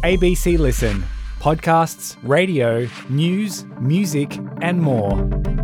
ABC Listen. Podcasts, radio, news, music and more.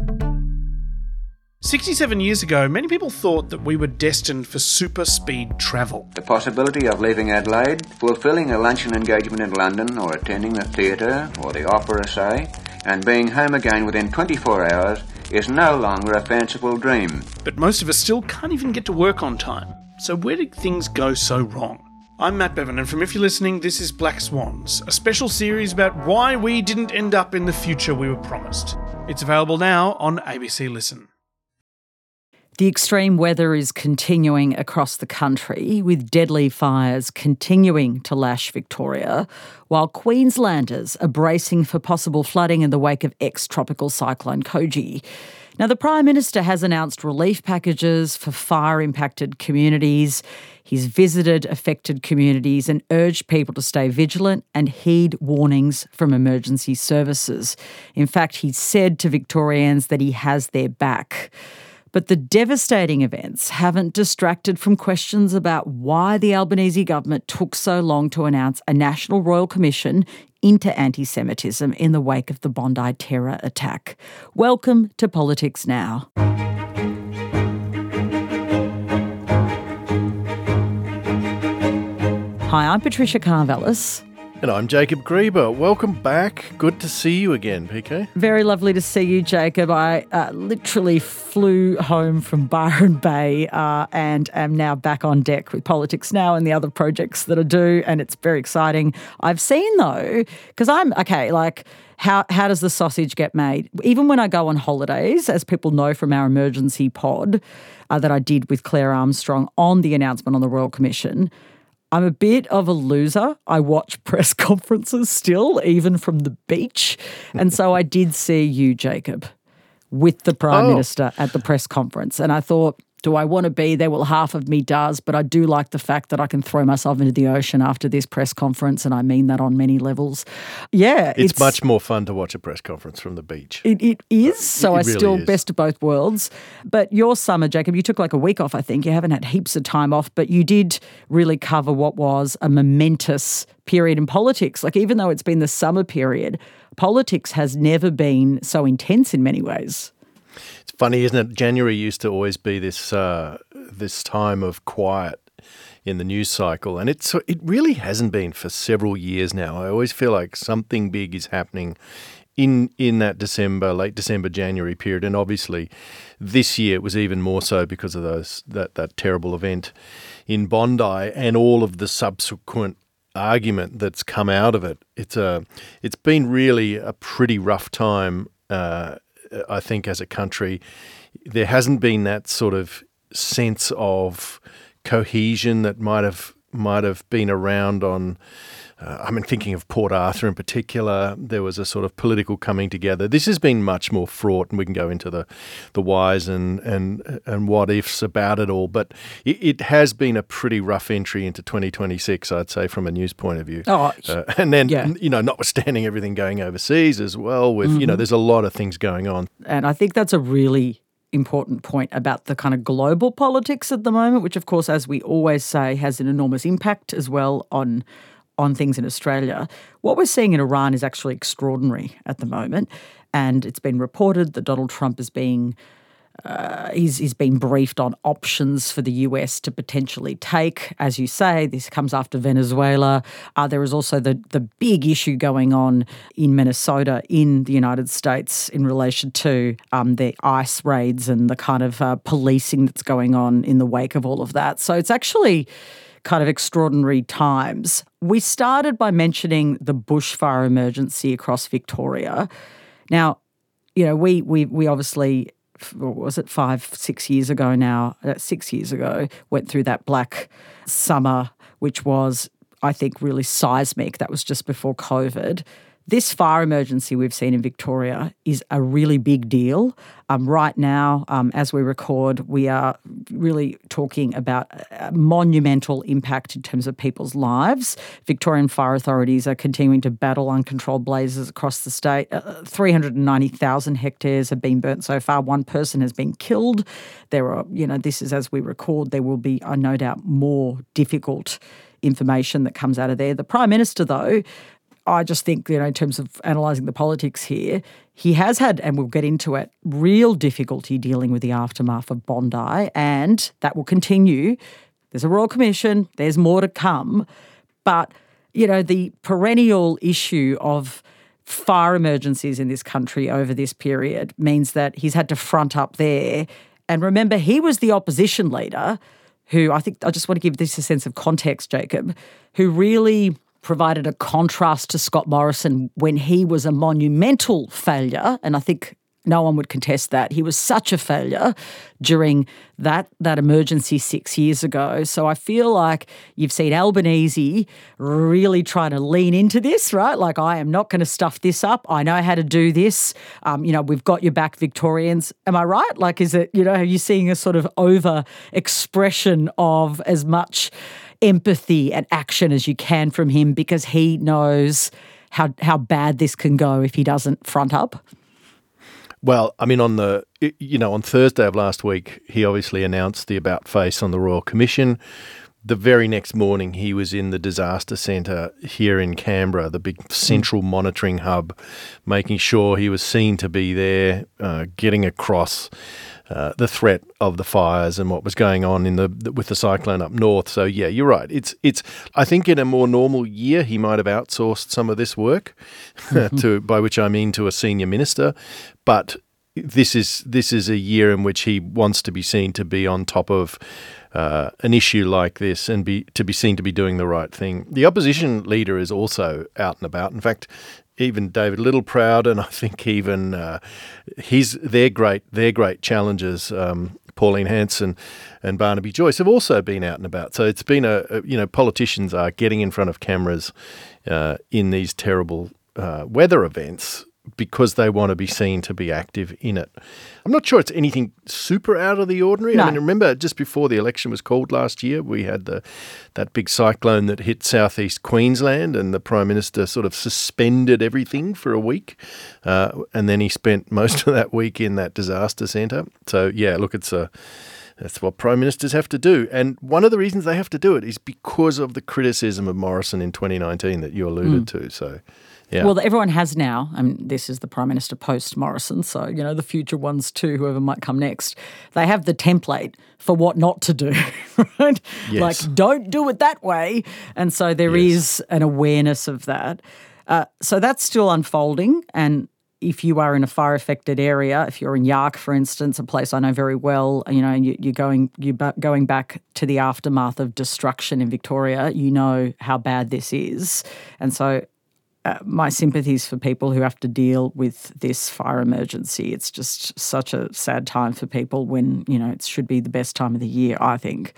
67 years ago, many people thought that we were destined for super speed travel. The possibility of leaving Adelaide, fulfilling a luncheon engagement in London or attending the theatre or the opera, say, and being home again within 24 hours is no longer a fanciful dream. But most of us still can't even get to work on time. So where did things go so wrong? I'm Matt Bevan, and from If You're Listening, this is Black Swans, a special series about why we didn't end up in the future we were promised. It's available now on ABC Listen. The extreme weather is continuing across the country, with deadly fires continuing to lash Victoria, while Queenslanders are bracing for possible flooding in the wake of ex-tropical cyclone Koji. Now, the Prime Minister has announced relief packages for fire-impacted communities. He's visited affected communities and urged people to stay vigilant and heed warnings from emergency services. In fact, he said to Victorians that he has their back. But the devastating events haven't distracted from questions about why the Albanese government took so long to announce a National Royal Commission into anti-Semitism in the wake of the Bondi terror attack. Welcome to Politics Now. Hi, I'm Patricia Carvelis. And I'm Jacob Grieber. Welcome back. Good to see you again, PK. Very lovely to see you, Jacob. I literally flew home from Byron Bay and am now back on deck with Politics Now and the other projects that I do, and it's very exciting. I've seen, though, because how does the sausage get made? Even when I go on holidays, as people know from our emergency pod that I did with Claire Armstrong on the announcement on the Royal Commission, I'm a bit of a loser. I watch press conferences still, even from the beach. And so I did see you, Jacob, with the Prime Minister at the press conference. And I thought, do I want to be there? Well, half of me does, but I do like the fact that I can throw myself into the ocean after this press conference, and I mean that on many levels. Yeah. It's much more fun to watch a press conference from the beach. It is, so I really still is. Best of both worlds. But your summer, Jacob, you took like a week off, I think. You haven't had heaps of time off, but you did really cover what was a momentous period in politics. Like, even though it's been the summer period, politics has never been so intense in many ways. It's funny, isn't it? January used to always be this time of quiet in the news cycle, and it really hasn't been for several years now. I always feel like something big is happening in that late December, January period, and obviously this year it was even more so because of that terrible event in Bondi and all of the subsequent argument that's come out of it. It's been really a pretty rough time. I think as a country, there hasn't been that sort of sense of cohesion that might have been around on. I'm thinking of Port Arthur in particular. There was a sort of political coming together. This has been much more fraught, and we can go into the whys and what ifs about it all. But it has been a pretty rough entry into 2026, I'd say, from a news point of view. And then, notwithstanding everything going overseas as well, with there's a lot of things going on. And I think that's a really important point about the kind of global politics at the moment, which, of course, as we always say, has an enormous impact as well on things in Australia. What we're seeing in Iran is actually extraordinary at the moment, and it's been reported that Donald Trump is being he's been briefed on options for the US to potentially take. As you say, this comes after Venezuela. There is also the big issue going on in Minnesota in the United States in relation to the ICE raids and the kind of policing that's going on in the wake of all of that. So it's actually kind of extraordinary times. We started by mentioning the bushfire emergency across Victoria. Now, we obviously, what was it, 6 years ago now, 6 years ago, went through that black summer, which was, I think, really seismic. That was just before COVID. this fire emergency we've seen in Victoria is a really big deal. Right now, as we record, we are really talking about a monumental impact in terms of people's lives. Victorian fire authorities are continuing to battle uncontrolled blazes across the state. 390,000 hectares have been burnt so far. One person has been killed. There are, this is as we record, there will be, no doubt, more difficult information that comes out of there. The Prime Minister, though, I just think, in terms of analysing the politics here, he has had, and we'll get into it, real difficulty dealing with the aftermath of Bondi, and that will continue. There's a Royal Commission, there's more to come. But, the perennial issue of fire emergencies in this country over this period means that he's had to front up there. And remember, he was the opposition leader who, I just want to give this a sense of context, Jacob, who really provided a contrast to Scott Morrison when he was a monumental failure, and I think no one would contest that. He was such a failure during that emergency 6 years ago. So I feel like you've seen Albanese really trying to lean into this, right? Like, I am not going to stuff this up. I know how to do this. We've got your back, Victorians. Am I right? Like, is it, are you seeing a sort of over expression of as much empathy and action as you can from him because he knows how bad this can go if he doesn't front up? Well, I mean, on Thursday of last week, he obviously announced the about face on the Royal Commission. The very next morning, he was in the disaster centre here in Canberra, the big central monitoring hub, making sure he was seen to be there, getting across the threat of the fires and what was going on with the cyclone up north. So yeah, you're right. It's. I think in a more normal year, he might have outsourced some of this work, by which I mean to a senior minister. But this is a year in which he wants to be seen to be on top of an issue like this and be seen to be doing the right thing. The opposition leader is also out and about. In fact, even David Littleproud, and I think even their great challengers, Pauline Hanson and Barnaby Joyce, have also been out and about. So it's been politicians are getting in front of cameras in these terrible weather events because they want to be seen to be active in it. I'm not sure it's anything super out of the ordinary. No. I mean, remember just before the election was called last year, we had that big cyclone that hit southeast Queensland, and the Prime Minister sort of suspended everything for a week, and then he spent most of that week in that disaster centre. So yeah, look, that's what Prime Ministers have to do. And one of the reasons they have to do it is because of the criticism of Morrison in 2019 that you alluded to. So, yeah. Well, everyone has now. This is the Prime Minister post-Morrison, so, the future ones too, whoever might come next. They have the template for what not to do, right? Yes. Like, don't do it that way. And so there is an awareness of that. So that's still unfolding, and if you are in a fire-affected area, if you're in Yark, for instance, a place I know very well, and you're going back to the aftermath of destruction in Victoria, you know how bad this is. And so my sympathies for people who have to deal with this fire emergency. It's just such a sad time for people when, it should be the best time of the year, I think.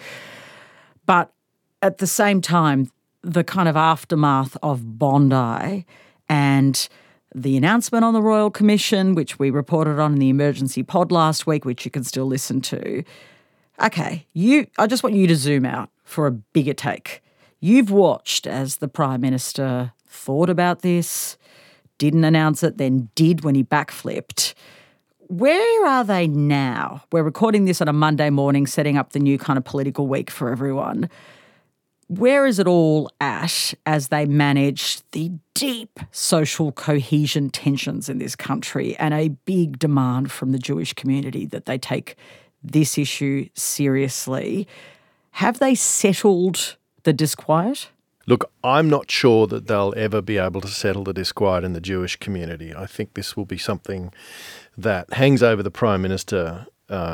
But at the same time, the kind of aftermath of Bondi and the announcement on the Royal Commission, which we reported on in the emergency pod last week, which you can still listen to. Okay, I just want you to zoom out for a bigger take. You've watched as the Prime Minister thought about this, didn't announce it, then did when he backflipped. Where are they now? We're recording this on a Monday morning, setting up the new kind of political week for everyone. Where is it all at as they manage the deep social cohesion tensions in this country and a big demand from the Jewish community that they take this issue seriously? Have they settled the disquiet? Look, I'm not sure that they'll ever be able to settle the disquiet in the Jewish community. I think this will be something that hangs over the Prime Minister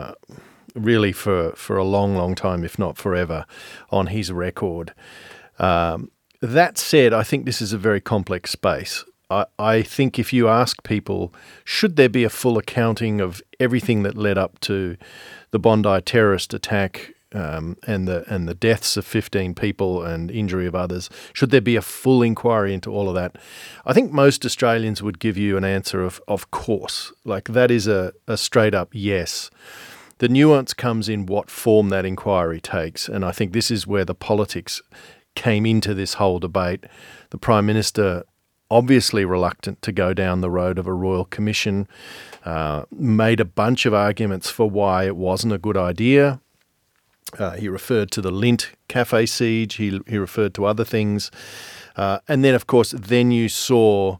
really for a long, long time, if not forever, on his record. That said, I think this is a very complex space. I think if you ask people, should there be a full accounting of everything that led up to the Bondi terrorist attack, and the deaths of 15 people and injury of others? Should there be a full inquiry into all of that? I think most Australians would give you an answer of course. Like, that is a straight up yes. The nuance comes in what form that inquiry takes, and I think this is where the politics came into this whole debate. The Prime Minister, obviously reluctant to go down the road of a royal commission, made a bunch of arguments for why it wasn't a good idea. He referred to the Lindt cafe siege. He referred to other things. And then, of course, then you saw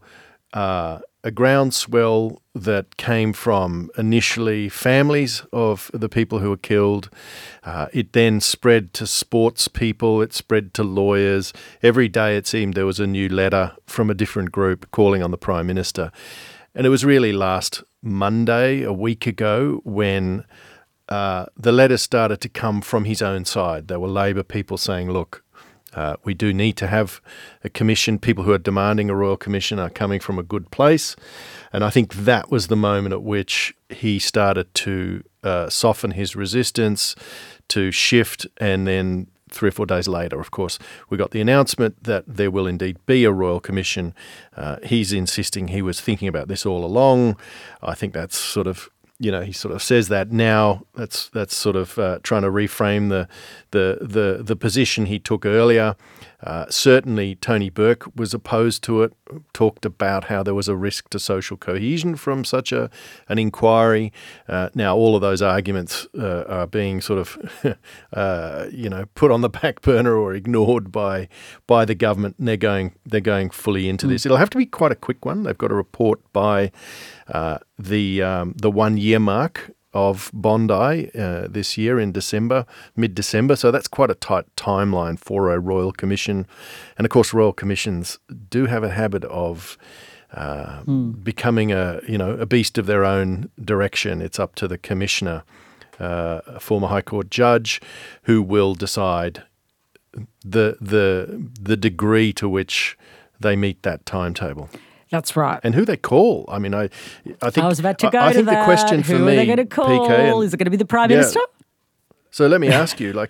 a groundswell that came from initially families of the people who were killed. It then spread to sports people. It spread to lawyers. Every day it seemed there was a new letter from a different group calling on the Prime Minister. And it was really last Monday, a week ago, when the letters started to come from his own side. There were Labor people saying, look, we do need to have a commission. People who are demanding a royal commission are coming from a good place. And I think that was the moment at which he started to soften his resistance, to shift, and then 3 or 4 days later, of course, we got the announcement that there will indeed be a royal commission. He's insisting he was thinking about this all along. I think that's sort of, he sort of says that now. That's sort of trying to reframe the position he took earlier. Certainly, Tony Burke was opposed to it, talked about how there was a risk to social cohesion from such an inquiry. Now, all of those arguments are being sort of, put on the back burner or ignored by the government. And they're going fully into this. It'll have to be quite a quick one. They've got a report by the 1 year mark of Bondi this year in December, mid-December. So that's quite a tight timeline for a royal commission. And of course, royal commissions do have a habit of becoming a beast of their own direction. It's up to the commissioner, a former High Court judge, who will decide the degree to which they meet that timetable. That's right. And who they call. I mean, I think I was about to go I to think that. the question for who me, are they going to call? PK, Is it going to be the Prime Minister? So let me ask you,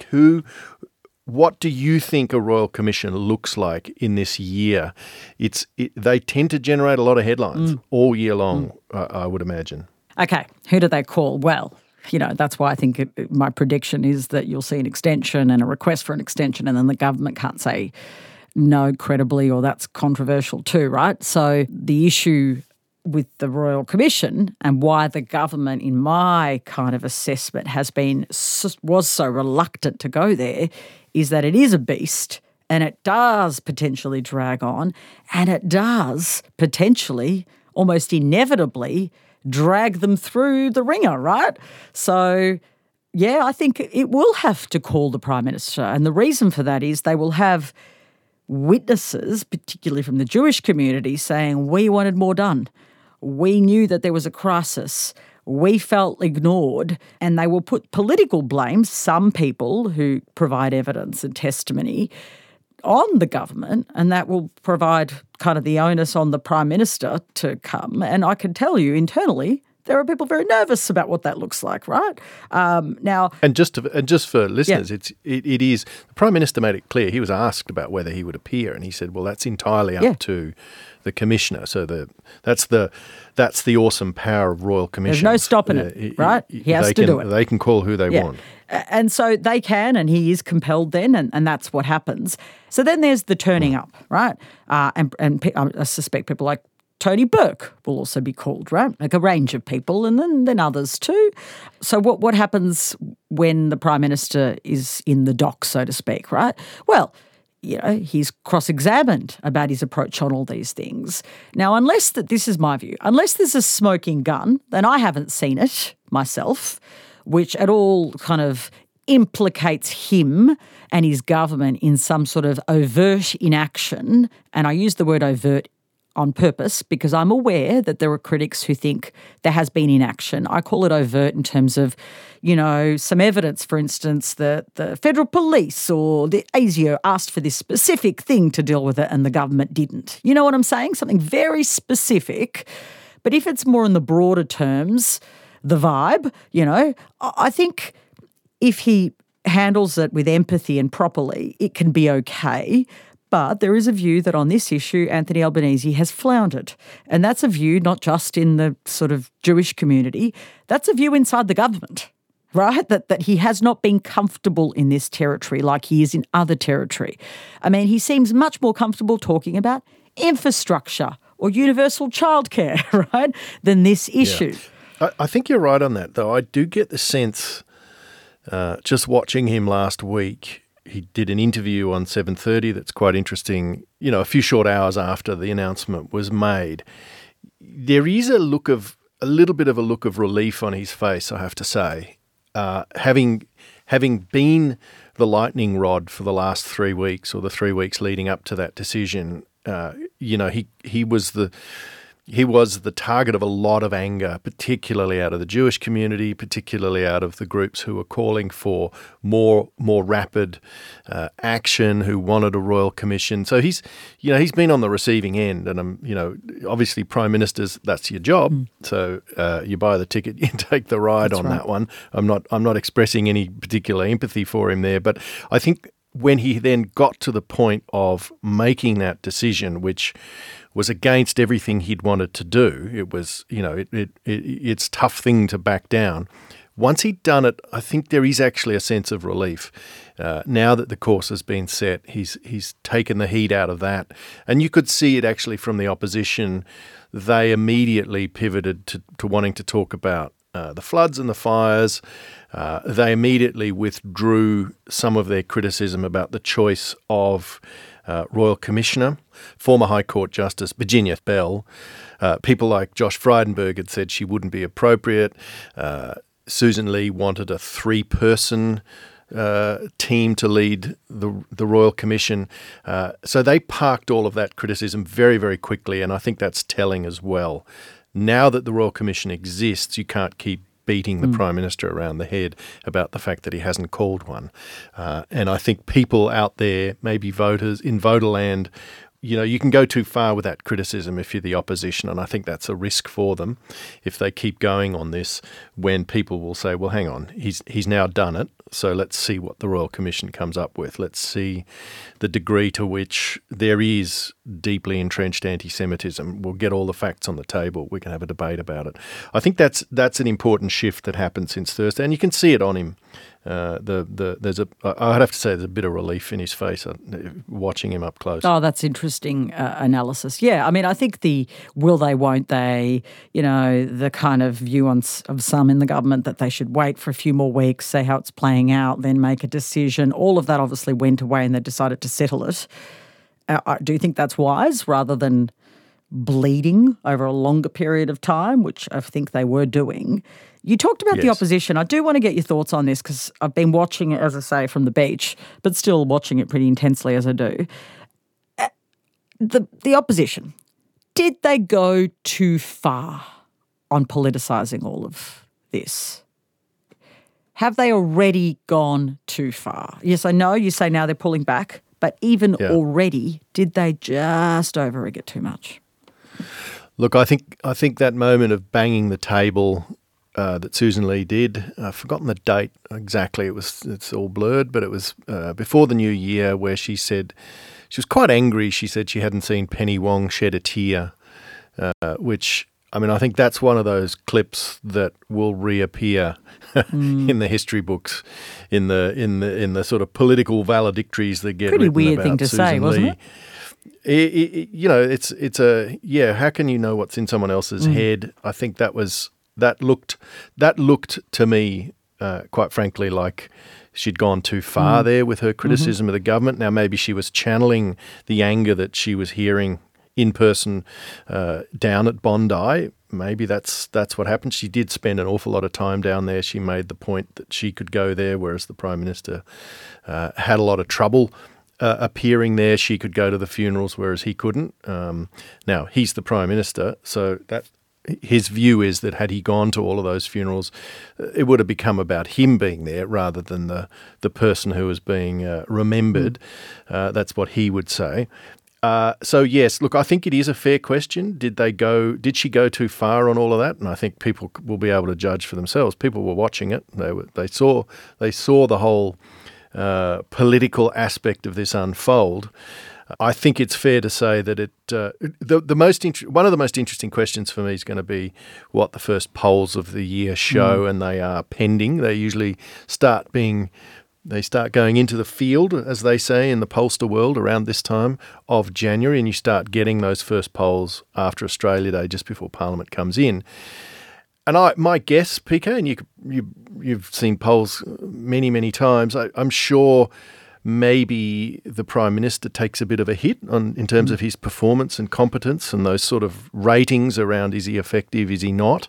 what do you think a royal commission looks like in this year? They tend to generate a lot of headlines all year long, I would imagine. Okay, who do they call? Well, that's why I think my prediction is that you'll see an extension and a request for an extension, and then the government can't say no credibly, or that's controversial too, right? So the issue with the Royal Commission and why the government, in my kind of assessment, was so reluctant to go there is that it is a beast, and it does potentially drag on, and it does potentially, almost inevitably, drag them through the ringer, right? So yeah, I think it will have to call the Prime Minister, and the reason for that is they will have witnesses, particularly from the Jewish community, saying we wanted more done. We knew that there was a crisis. We felt ignored, and they will put political blame, some people who provide evidence and testimony, on the government, and that will provide kind of the onus on the Prime Minister to come. And I can tell you internally, there are people very nervous about what that looks like, right? Now, and just for listeners, it is the Prime Minister made it clear. He was asked about whether he would appear, and he said, "Well, that's entirely up to the Commissioner." So that's the awesome power of royal commissions. There's no stopping it, right? He has to do it. They can call who they want, and so they can, and he is compelled then, and that's what happens. So then there's the turning up, right? And I suspect people like Tony Burke will also be called, right? Like a range of people, and then others too. So what happens when the Prime Minister is in the dock, so to speak, right? Well, he's cross-examined about his approach on all these things. Now, this is my view, unless there's a smoking gun, then I haven't seen it myself, which at all kind of implicates him and his government in some sort of overt inaction. And I use the word overt on purpose because I'm aware that there are critics who think there has been inaction. I call it overt in terms of, some evidence, for instance, that the federal police or the ASIO asked for this specific thing to deal with it and the government didn't. You know what I'm saying? Something very specific. But if it's more in the broader terms, the vibe, I think if he handles it with empathy and properly, it can be okay. But there is a view that on this issue, Anthony Albanese has floundered. And that's a view not just in the sort of Jewish community, that's a view inside the government, right? That he has not been comfortable in this territory like he is in other territory. I mean, he seems much more comfortable talking about infrastructure or universal childcare, right, than this issue. Yeah. I think you're right on that, though. I do get the sense, just watching him last week, he did an interview on 7:30 that's quite interesting, a few short hours after the announcement was made. There is a little bit of a look of relief on his face, I have to say. Having been the lightning rod for the last 3 weeks or the 3 weeks leading up to that decision, he was the target of a lot of anger, particularly out of the Jewish community, particularly out of the groups who were calling for more rapid action, who wanted a royal commission. So he's been on the receiving end, and obviously prime ministers, that's your job. So you buy the ticket, you take the ride on that one. I'm not expressing any particular empathy for him there, but I think when he then got to the point of making that decision, which was against everything he'd wanted to do. It was, it's a tough thing to back down. Once he'd done it, I think there is actually a sense of relief. Now that the course has been set, he's taken the heat out of that. And you could see it actually from the opposition. They immediately pivoted to wanting to talk about the floods and the fires. They immediately withdrew some of their criticism about the choice of Royal Commissioner, former High Court Justice Virginia Bell. People like Josh Frydenberg had said she wouldn't be appropriate. Susan Lee wanted a 3-person team to lead the Royal Commission. So they parked all of that criticism very, very quickly, and I think that's telling as well. Now that the Royal Commission exists, you can't keep beating the Prime Minister around the head about the fact that he hasn't called one. And I think people out there, maybe voters in voterland, you can go too far with that criticism if you're the opposition, and I think that's a risk for them if they keep going on this, when people will say, well, hang on, he's now done it, so let's see what the Royal Commission comes up with. Let's see the degree to which there is deeply entrenched anti-Semitism. We'll get all the facts on the table. We can have a debate about it. I think that's an important shift that happened since Thursday, and you can see it on him. I'd have to say there's a bit of relief in his face watching him up close. Oh, that's interesting analysis. Yeah, I mean, I think the will they, won't they, the kind of view of some in the government that they should wait for a few more weeks, see how it's playing out, then make a decision. All of that obviously went away and they decided to settle it. Do you think that's wise rather than bleeding over a longer period of time, which I think they were doing? You talked about the opposition. I do want to get your thoughts on this because I've been watching it, as I say, from the beach, but still watching it pretty intensely as I do. The opposition, did they go too far on politicising all of this? Have they already gone too far? Yes, I know you say now they're pulling back, but even already, did they just over-egg it too much? Look, I think that moment of banging the table that Susan Lee did, I've forgotten the date exactly. It's all blurred, but it was before the new year, where she said she was quite angry. She said she hadn't seen Penny Wong shed a tear, which, I mean, I think that's one of those clips that will reappear in the history books, in the sort of political valedictories that get pretty written weird about thing to Susan say, wasn't Lee. It's how can you know what's in someone else's head? I think that looked to me, quite frankly, like she'd gone too far there with her criticism of the government. Now, maybe she was channeling the anger that she was hearing in person down at Bondi. Maybe that's what happened. She did spend an awful lot of time down there. She made the point that she could go there, whereas the Prime Minister had a lot of trouble appearing there. She could go to the funerals, whereas he couldn't. Now, he's the Prime Minister, so that his view is that had he gone to all of those funerals, it would have become about him being there rather than the person who was being remembered. That's what he would say. So yes, look, I think it is a fair question. Did she go too far on all of that? And I think people will be able to judge for themselves. People were watching it. They saw the whole political aspect of this unfold. I think it's fair to say that one of the most interesting questions for me is going to be what the first polls of the year show, and they are pending. They usually start going into the field, as they say in the pollster world, around this time of January, and you start getting those first polls after Australia Day, just before Parliament comes in. And my guess, PK, and you've seen polls many, many times, I'm sure maybe the Prime Minister takes a bit of a hit in terms of his performance and competence and those sort of ratings around, is he effective, is he not?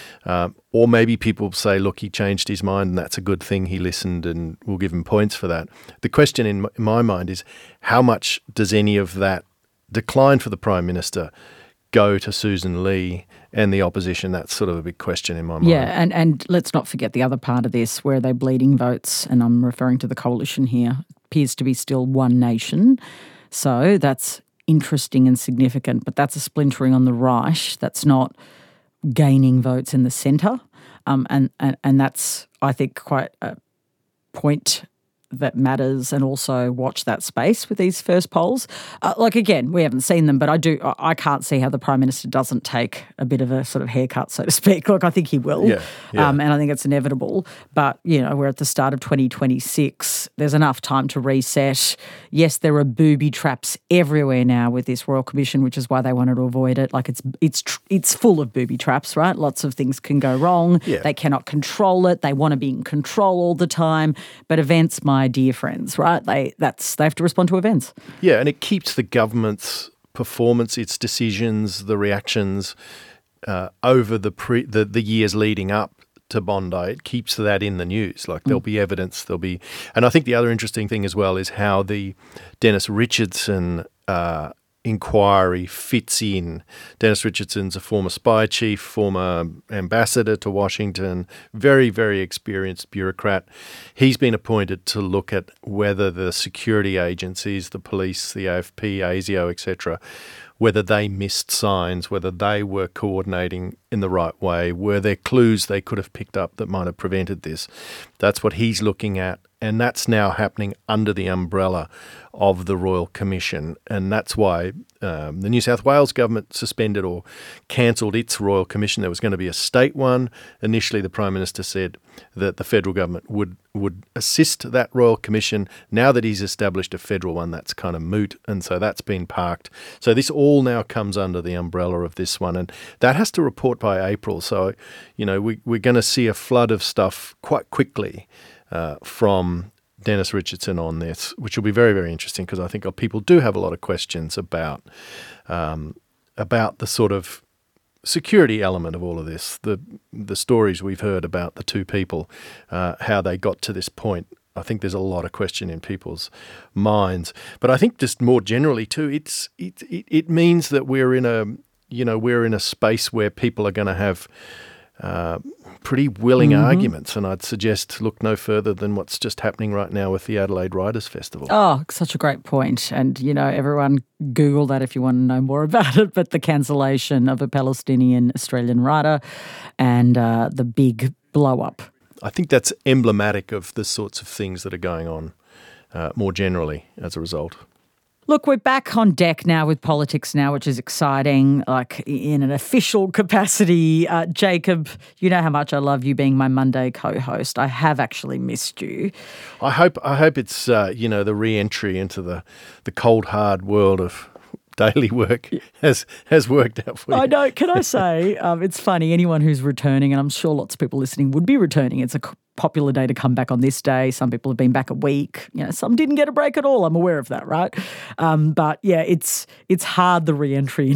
Or maybe people say, look, he changed his mind and that's a good thing, he listened, and we'll give him points for that. The question in my mind is, how much does any of that decline for the Prime Minister go to Susan Lee and the opposition? That's sort of a big question in my mind. Yeah, and let's not forget the other part of this, where are they bleeding votes, and I'm referring to the coalition here, appears to be still One Nation. So that's interesting and significant, but that's a splintering on the right. That's not gaining votes in the centre. And that's, I think, quite a point that matters, and also watch that space with these first polls. Again, we haven't seen them, but I can't see how the Prime Minister doesn't take a bit of a sort of haircut, so to speak. Look, I think he will. Yeah. And I think it's inevitable. But, we're at the start of 2026. There's enough time to reset. Yes, there are booby traps everywhere now with this Royal Commission, which is why they wanted to avoid it. Like, it's full of booby traps, right? Lots of things can go wrong. Yeah. They cannot control it. They want to be in control all the time. But events, my dear friends, right? They have to respond to events. Yeah, and it keeps the government's performance, its decisions, the reactions over the years leading up to Bondi. It keeps that in the news. Like, there'll be evidence, and I think the other interesting thing as well is how the Dennis Richardson inquiry fits in. Dennis Richardson's a former spy chief, former ambassador to Washington, very, very experienced bureaucrat. He's been appointed to look at whether the security agencies, the police, the AFP, ASIO, etc., whether they missed signs, whether they were coordinating in the right way, were there clues they could have picked up that might have prevented this. That's what he's looking at, and that's now happening under the umbrella of the Royal Commission, and that's why the New South Wales government suspended or cancelled its Royal Commission. There was going to be a state one. Initially, the Prime Minister said that the federal government would assist that Royal Commission. Now that he's established a federal one, that's kind of moot, and so that's been parked. So this all now comes under the umbrella of this one, and that has to report by April. So, we're going to see a flood of stuff quite quickly from Dennis Richardson on this, which will be very, very interesting, because I think people do have a lot of questions about the sort of security element of all of this, the stories we've heard about the two people, how they got to this point. I think there's a lot of question in people's minds, but I think just more generally too, it means that we're in a space where people are going to have pretty willing arguments, and I'd suggest look no further than what's just happening right now with the Adelaide Writers' Festival. Oh, such a great point. And, everyone Google that if you want to know more about it, but the cancellation of a Palestinian-Australian writer and the big blow-up. I think that's emblematic of the sorts of things that are going on more generally as a result. Look, we're back on deck now with politics now, which is exciting, like in an official capacity. Jacob, you know how much I love you being my Monday co-host. I have actually missed you. I hope it's, the re-entry into the cold, hard world of daily work has worked out for you. I know. Can I say, it's funny, anyone who's returning, and I'm sure lots of people listening would be returning, it's a popular day to come back on this day. Some people have been back a week. Some didn't get a break at all. I'm aware of that, right? But yeah, it's hard, the re-entry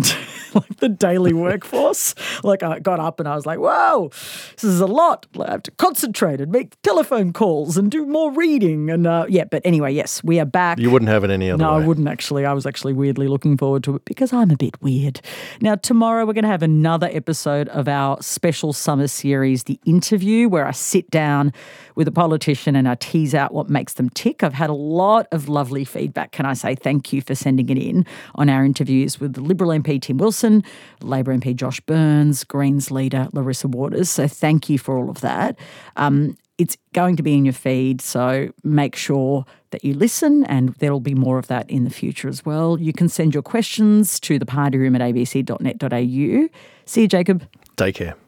like the daily workforce. Like I got up and I was like, whoa, this is a lot. I have to concentrate and make telephone calls and do more reading. And but anyway, yes, we are back. You wouldn't have it any other way. No, I wouldn't actually. I was actually weirdly looking forward to it because I'm a bit weird. Now, tomorrow we're going to have another episode of our special summer series, The Interview, where I sit down with a politician and I tease out what makes them tick. I've had a lot of lovely feedback. Can I say thank you for sending it in on our interviews with the Liberal MP Tim Wilson, Labor MP Josh Burns, Greens leader Larissa Waters. So thank you for all of that. It's going to be in your feed, so make sure that you listen, and there will be more of that in the future as well. You can send your questions to thepartyroom@abc.net.au. See you, Jacob. Take care.